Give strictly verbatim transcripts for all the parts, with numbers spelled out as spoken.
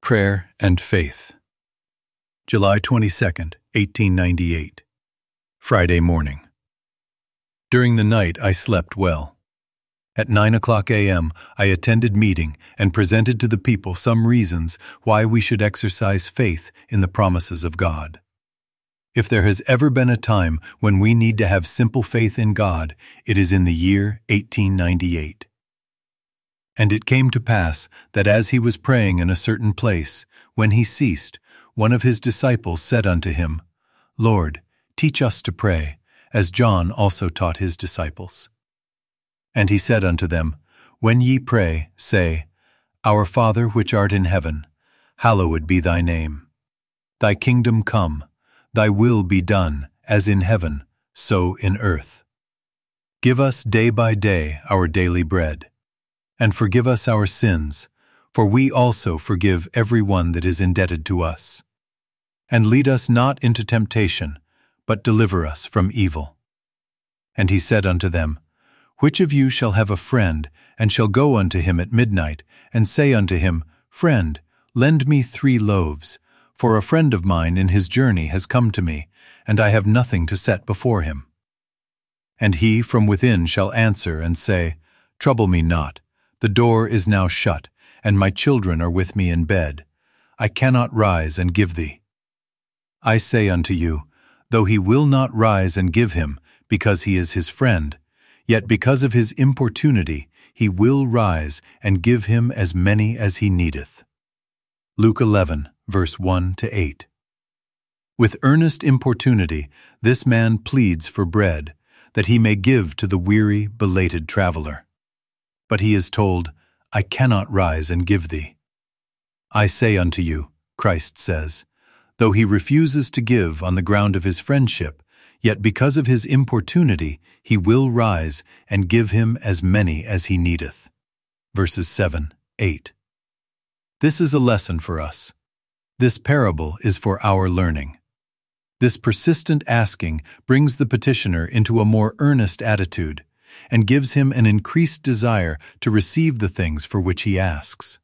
Prayer and Faith. July twenty-second, eighteen ninety-eight. Friday morning. During the night I slept well. At nine o'clock a m I attended meeting and presented to the people some reasons why we should exercise faith in the promises of God. If there has ever been a time when we need to have simple faith in God, it is in the year eighteen ninety-eight. And it came to pass that as he was praying in a certain place, when he ceased, one of his disciples said unto him, Lord, teach us to pray, as John also taught his disciples. And he said unto them, When ye pray, say, Our Father which art in heaven, hallowed be thy name. Thy kingdom come, thy will be done, as in heaven, so in earth. Give us day by day our daily bread. And forgive us our sins, for we also forgive every one that is indebted to us. And lead us not into temptation, but deliver us from evil. And he said unto them, Which of you shall have a friend, and shall go unto him at midnight, and say unto him, Friend, lend me three loaves, for a friend of mine in his journey has come to me, and I have nothing to set before him. And he from within shall answer and say, Trouble me not. The door is now shut, and my children are with me in bed. I cannot rise and give thee. I say unto you, though he will not rise and give him, because he is his friend, yet because of his importunity he will rise and give him as many as he needeth. Luke eleven, verse one to eight. With earnest importunity this man pleads for bread, that he may give to the weary, belated traveler. But he is told, I cannot rise and give thee. I say unto you, Christ says, though he refuses to give on the ground of his friendship, yet because of his importunity he will rise and give him as many as he needeth. Verses seven, eight. This is a lesson for us. This parable is for our learning. This persistent asking brings the petitioner into a more earnest attitude, and gives him an increased desire to receive the things for which he asks.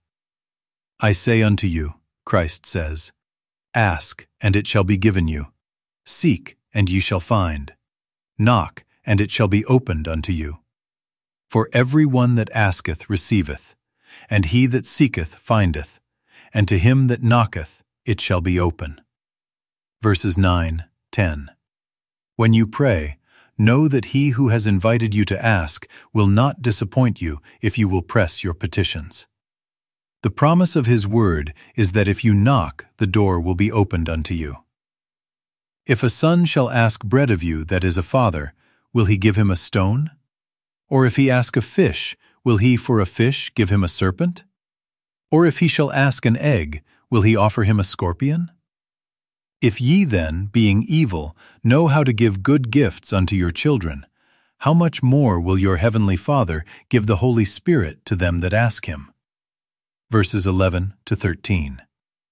I say unto you, Christ says, Ask, and it shall be given you. Seek, and ye shall find. Knock, and it shall be opened unto you. For every one that asketh receiveth, and he that seeketh findeth, and to him that knocketh it shall be open. Verses nine, ten. When you pray, know that he who has invited you to ask will not disappoint you if you will press your petitions. The promise of his word is that if you knock, the door will be opened unto you. If a son shall ask bread of you that is a father, will he give him a stone? Or if he ask a fish, will he for a fish give him a serpent? Or if he shall ask an egg, will he offer him a scorpion? If ye then, being evil, know how to give good gifts unto your children, how much more will your heavenly Father give the Holy Spirit to them that ask him? Verses eleven to thirteen.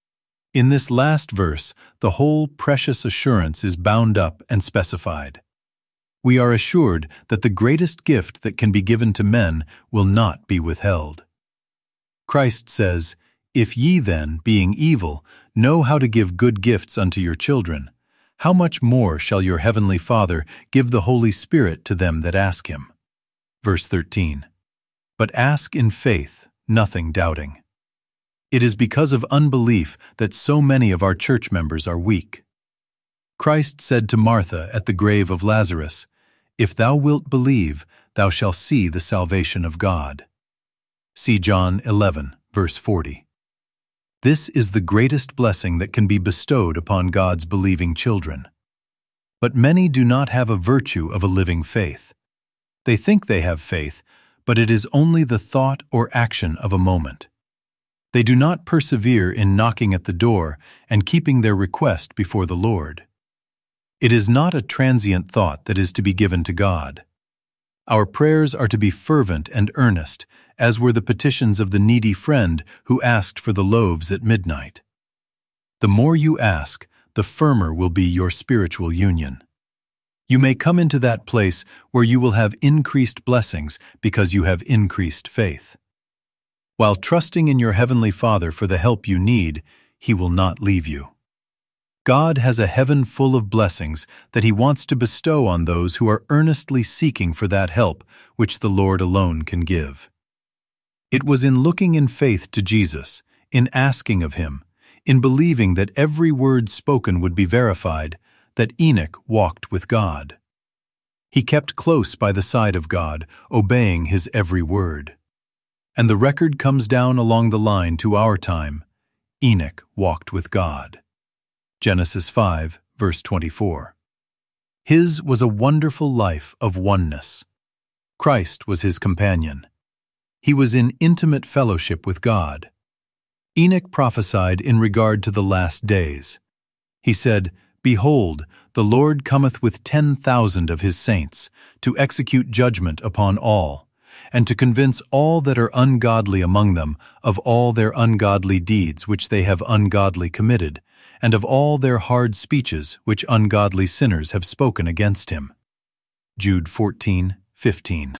In this last verse, the whole precious assurance is bound up and specified. We are assured that the greatest gift that can be given to men will not be withheld. Christ says, If ye then, being evil, know how to give good gifts unto your children, how much more shall your heavenly Father give the Holy Spirit to them that ask him? Verse thirteen. But ask in faith, nothing doubting. It is because of unbelief that so many of our church members are weak. Christ said to Martha at the grave of Lazarus, If thou wilt believe, thou shalt see the salvation of God. See John eleven, verse forty. This is the greatest blessing that can be bestowed upon God's believing children. But many do not have a virtue of a living faith. They think they have faith, but it is only the thought or action of a moment. They do not persevere in knocking at the door and keeping their request before the Lord. It is not a transient thought that is to be given to God. Our prayers are to be fervent and earnest, as were the petitions of the needy friend who asked for the loaves at midnight. The more you ask, the firmer will be your spiritual union. You may come into that place where you will have increased blessings because you have increased faith. While trusting in your Heavenly Father for the help you need, He will not leave you. God has a heaven full of blessings that He wants to bestow on those who are earnestly seeking for that help which the Lord alone can give. It was in looking in faith to Jesus, in asking of Him, in believing that every word spoken would be verified, that Enoch walked with God. He kept close by the side of God, obeying His every word. And the record comes down along the line to our time. Enoch walked with God. Genesis five, verse twenty-four. His was a wonderful life of oneness. Christ was his companion. He was in intimate fellowship with God. Enoch prophesied in regard to the last days. He said, "Behold, the Lord cometh with ten thousand of his saints, to execute judgment upon all, and to convince all that are ungodly among them of all their ungodly deeds which they have ungodly committed, and of all their hard speeches which ungodly sinners have spoken against him." Jude fourteen, fifteen.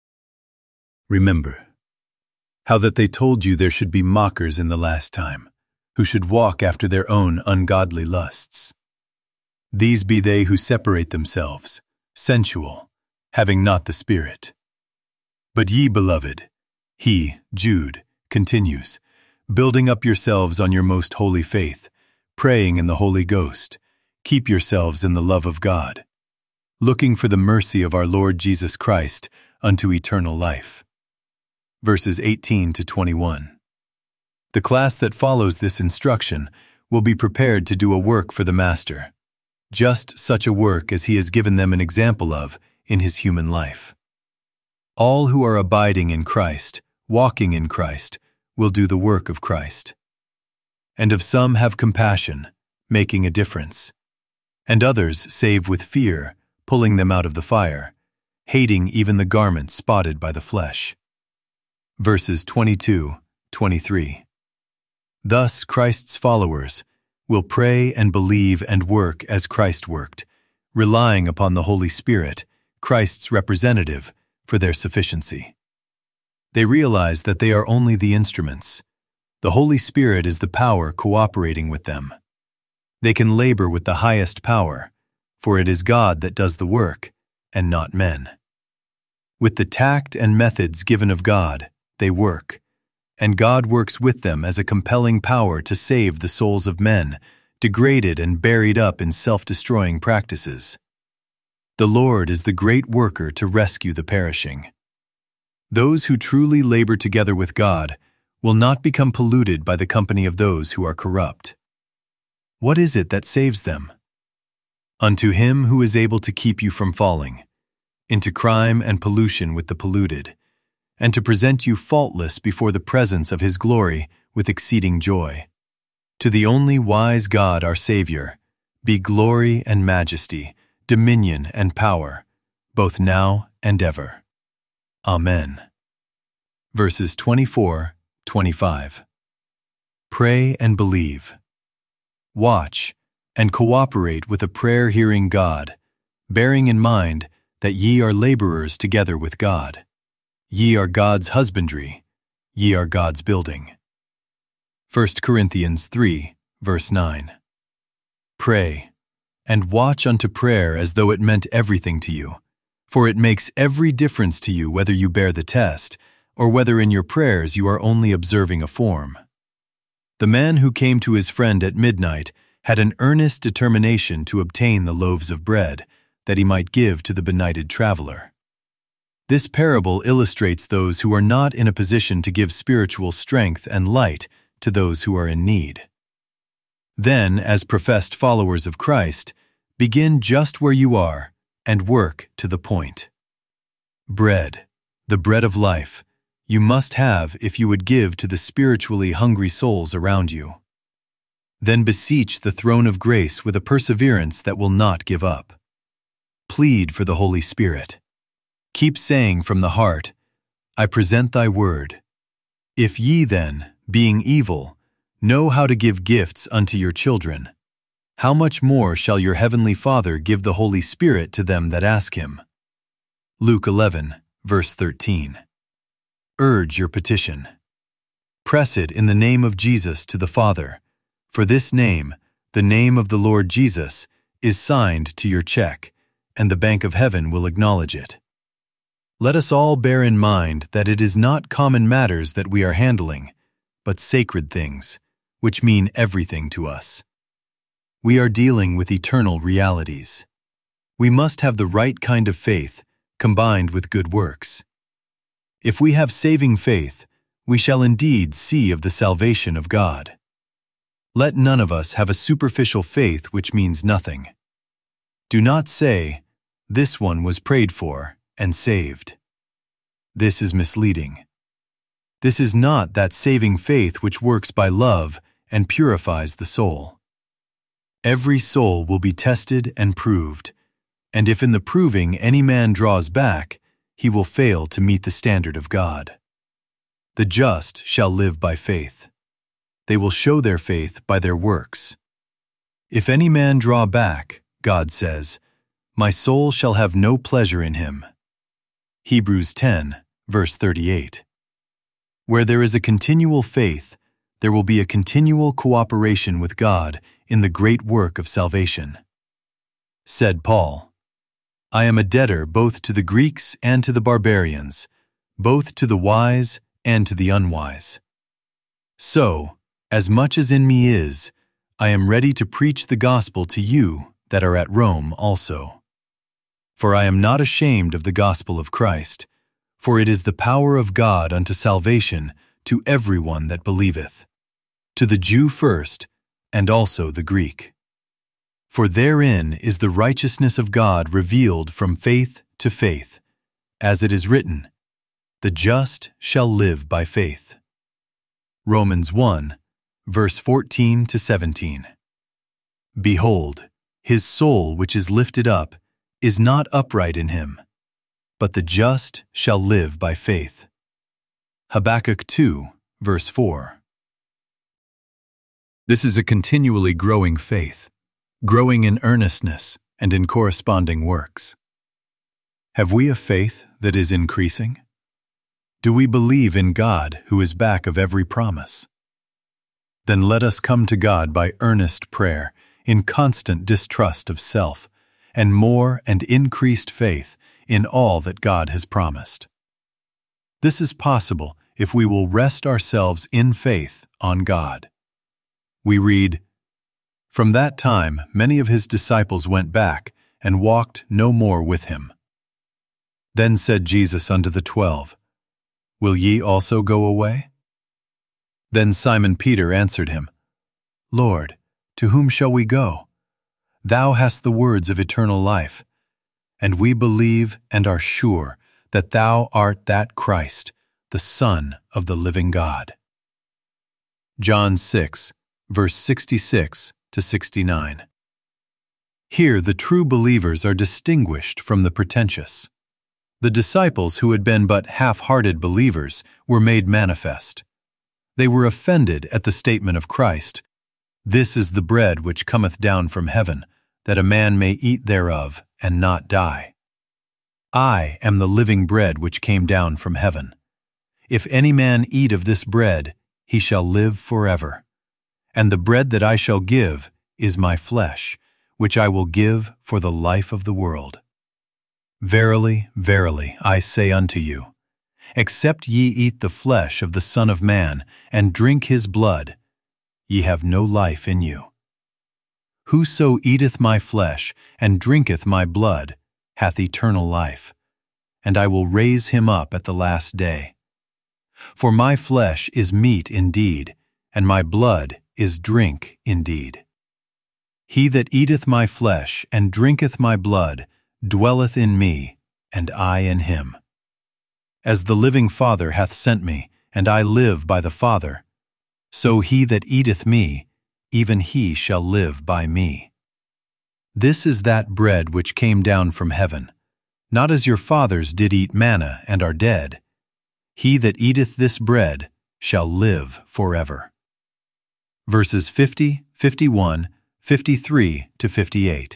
Remember how that they told you there should be mockers in the last time, who should walk after their own ungodly lusts. These be they who separate themselves, sensual, having not the Spirit. But ye, beloved, he, Jude, continues, building up yourselves on your most holy faith, praying in the Holy Ghost, keep yourselves in the love of God, looking for the mercy of our Lord Jesus Christ unto eternal life. Verses eighteen to twenty-one. The class that follows this instruction will be prepared to do a work for the Master, just such a work as He has given them an example of in His human life. All who are abiding in Christ, walking in Christ, will do the work of Christ. And of some have compassion, making a difference, and others save with fear, pulling them out of the fire, hating even the garment spotted by the flesh. Verses twenty-two, twenty-three. Thus Christ's followers will pray and believe and work as Christ worked, relying upon the Holy Spirit, Christ's representative, for their sufficiency. They realize that they are only the instruments. The Holy Spirit is the power cooperating with them. They can labor with the highest power, for it is God that does the work, and not men. With the tact and methods given of God, they work, and God works with them as a compelling power to save the souls of men, degraded and buried up in self-destroying practices. The Lord is the great worker to rescue the perishing. Those who truly labor together with God will not become polluted by the company of those who are corrupt. What is it that saves them? Unto Him who is able to keep you from falling into crime and pollution with the polluted, and to present you faultless before the presence of His glory with exceeding joy. To the only wise God our Savior, be glory and majesty, dominion and power, both now and ever. Amen. Verses twenty-four, twenty-five. Pray and believe. Watch and cooperate with a prayer-hearing God, bearing in mind that ye are laborers together with God. Ye are God's husbandry, ye are God's building. First Corinthians three, verse nine. Pray, and watch unto prayer as though it meant everything to you, for it makes every difference to you whether you bear the test, or whether in your prayers you are only observing a form. The man who came to his friend at midnight had an earnest determination to obtain the loaves of bread, that he might give to the benighted traveler. This parable illustrates those who are not in a position to give spiritual strength and light to those who are in need. Then, as professed followers of Christ, begin just where you are and work to the point. Bread, the bread of life, you must have if you would give to the spiritually hungry souls around you. Then beseech the throne of grace with a perseverance that will not give up. Plead for the Holy Spirit. Keep saying from the heart, I present thy word. If ye then, being evil, know how to give gifts unto your children, how much more shall your heavenly Father give the Holy Spirit to them that ask him? Luke eleven, verse thirteen. Urge your petition. Press it in the name of Jesus to the Father, for this name, the name of the Lord Jesus, is signed to your check, and the Bank of Heaven will acknowledge it. Let us all bear in mind that it is not common matters that we are handling, but sacred things, which mean everything to us. We are dealing with eternal realities. We must have the right kind of faith, combined with good works. If we have saving faith, we shall indeed see of the salvation of God. Let none of us have a superficial faith which means nothing. Do not say, "This one was prayed for and saved." This is misleading. This is not that saving faith which works by love and purifies the soul. Every soul will be tested and proved, and if in the proving any man draws back, he will fail to meet the standard of God. The just shall live by faith. They will show their faith by their works. If any man draw back, God says, "My soul shall have no pleasure in him." Hebrews ten, verse thirty-eight. Where there is a continual faith, there will be a continual cooperation with God in the great work of salvation. Said Paul, "I am a debtor both to the Greeks and to the barbarians, both to the wise and to the unwise. So, as much as in me is, I am ready to preach the gospel to you that are at Rome also. For I am not ashamed of the gospel of Christ, for it is the power of God unto salvation to every one that believeth, to the Jew first, and also the Greek. For therein is the righteousness of God revealed from faith to faith, as it is written, The just shall live by faith." Romans one, verse fourteen to seventeen. Behold, his soul which is lifted up is not upright in him, but the just shall live by faith. Habakkuk two, verse four. This is a continually growing faith, growing in earnestness and in corresponding works. Have we a faith that is increasing? Do we believe in God who is back of every promise? Then let us come to God by earnest prayer, in constant distrust of self, and more and increased faith in all that God has promised. This is possible if we will rest ourselves in faith on God. We read, "From that time many of his disciples went back, and walked no more with him. Then said Jesus unto the twelve, Will ye also go away? Then Simon Peter answered him, Lord, to whom shall we go? Thou hast the words of eternal life, and we believe and are sure that thou art that Christ, the Son of the living God." John six, verse sixty-six to sixty-nine. Here the true believers are distinguished from the pretentious. The disciples who had been but half-hearted believers were made manifest. They were offended at the statement of Christ, "This is the bread which cometh down from heaven, that a man may eat thereof and not die. I am the living bread which came down from heaven. If any man eat of this bread, he shall live forever. And the bread that I shall give is my flesh, which I will give for the life of the world. Verily, verily, I say unto you, except ye eat the flesh of the Son of Man, and drink his blood, ye have no life in you. Whoso eateth my flesh, and drinketh my blood, hath eternal life, and I will raise him up at the last day. For my flesh is meat indeed, and my blood is drink indeed. He that eateth my flesh, and drinketh my blood, dwelleth in me, and I in him. As the living Father hath sent me, and I live by the Father, so he that eateth me, even he shall live by me. This is that bread which came down from heaven, not as your fathers did eat manna and are dead. He that eateth this bread shall live forever." Verses fifty, fifty-one, fifty-three to fifty-eight.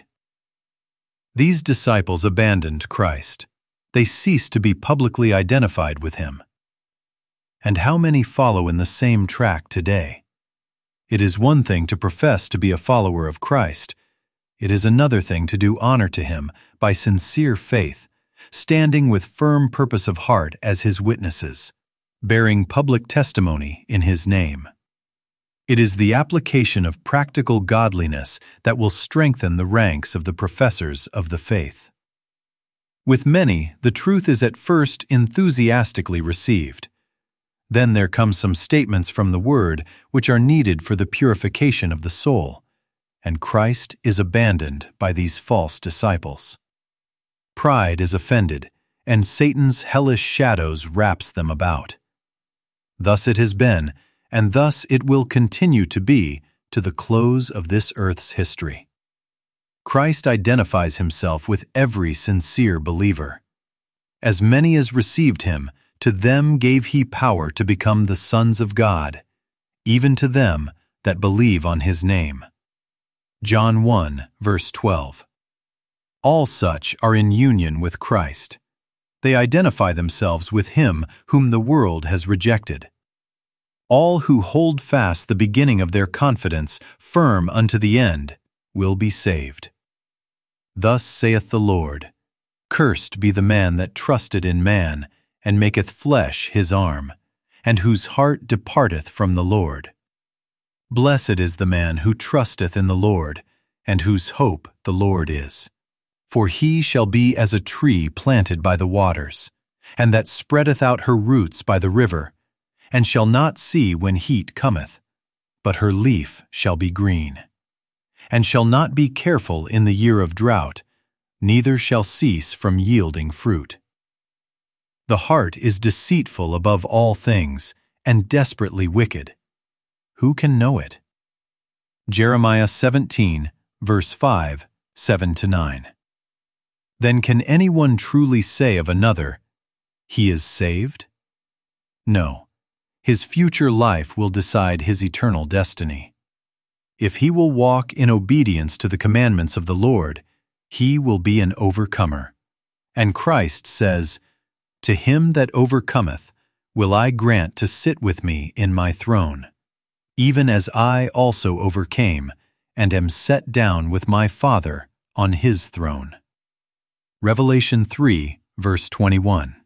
These disciples abandoned Christ. They ceased to be publicly identified with him. And how many follow in the same track today? It is one thing to profess to be a follower of Christ. It is another thing to do honor to him by sincere faith, standing with firm purpose of heart as his witnesses, bearing public testimony in his name. It is the application of practical godliness that will strengthen the ranks of the professors of the faith. With many, the truth is at first enthusiastically received. Then there come some statements from the Word which are needed for the purification of the soul, and Christ is abandoned by these false disciples. Pride is offended, and Satan's hellish shadows wraps them about. Thus it has been, and thus it will continue to be to the close of this earth's history. Christ identifies himself with every sincere believer. As many as received him, to them gave he power to become the sons of God, even to them that believe on his name. John one, verse twelve. All such are in union with Christ. They identify themselves with him whom the world has rejected. All who hold fast the beginning of their confidence firm unto the end will be saved. Thus saith the Lord, Cursed be the man that trusted in man, and maketh flesh his arm, and whose heart departeth from the Lord. Blessed is the man who trusteth in the Lord, and whose hope the Lord is. For he shall be as a tree planted by the waters, and that spreadeth out her roots by the river, and shall not see when heat cometh, but her leaf shall be green, and shall not be careful in the year of drought, neither shall cease from yielding fruit. The heart is deceitful above all things, and desperately wicked. Who can know it? Jeremiah seventeen, verse five, seven to nine. Then can anyone truly say of another, He is saved? No, his future life will decide his eternal destiny. If he will walk in obedience to the commandments of the Lord, he will be an overcomer. And Christ says, To him that overcometh will I grant to sit with me in my throne, even as I also overcame, and am set down with my Father on his throne. Revelation three, verse twenty-one.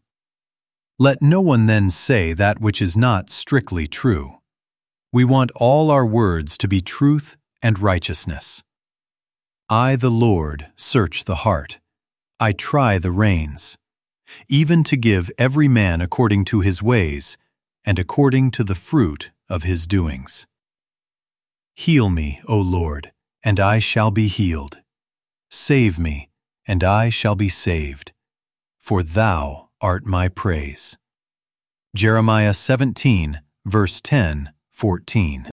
Let no one then say that which is not strictly true. We want all our words to be truth and righteousness. I, the Lord, search the heart. I try the reins, even to give every man according to his ways, and according to the fruit of his doings. Heal me, O Lord, and I shall be healed. Save me, and I shall be saved, for thou art my praise. Jeremiah seventeen, verse ten, fourteen.